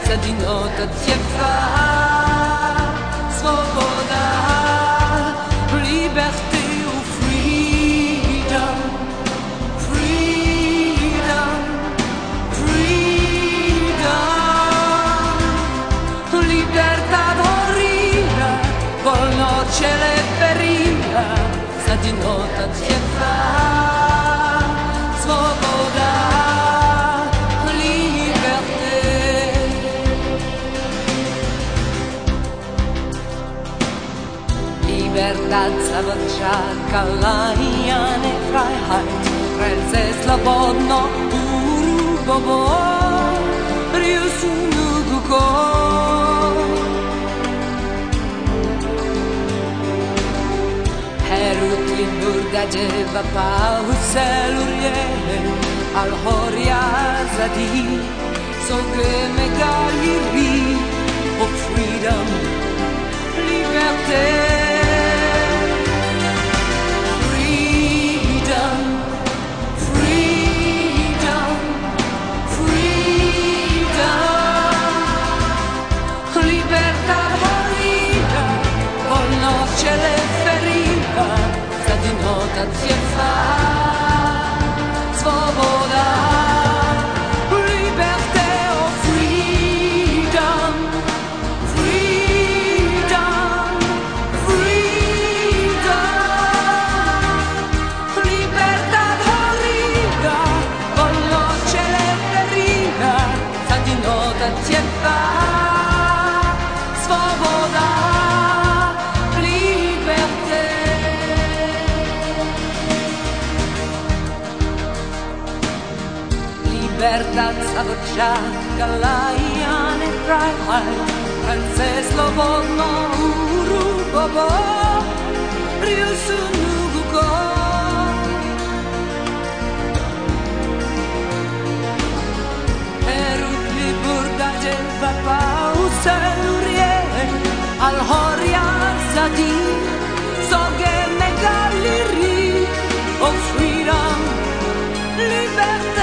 Zadinota Tiefa, Svoboda, liberté ou freedom, freedom, freedom, libertà morire, col noce le ferire, Zadinota Tiefa, Svoboda. Libertad zawodczaka, lajane Freiheit, Frelse slobodno, urubobo, riusunuguko. Herutli burdađeva pa uselurje, al horia zadi, soge megaliri, of freedom, liberté. Ce le feriva, Zadinota Tiefa, Svoboda, liberté or freedom, freedom, freedom, libertad horriga, con noce le feriva, Zadinota Tiefa, Svoboda. Libertad zawodczaka, lajane Freiheit, Frelse slobodno, urubobo, riusunuguko. Erutli burdađeva pa uselurje, al horia zadi, soge megaliri, of freedom, liberté.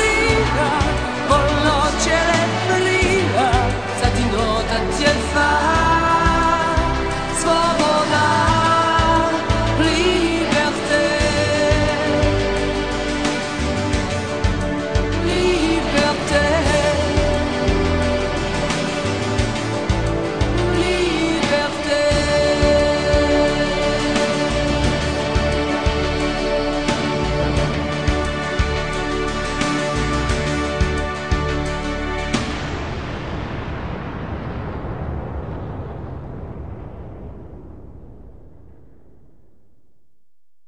Fire.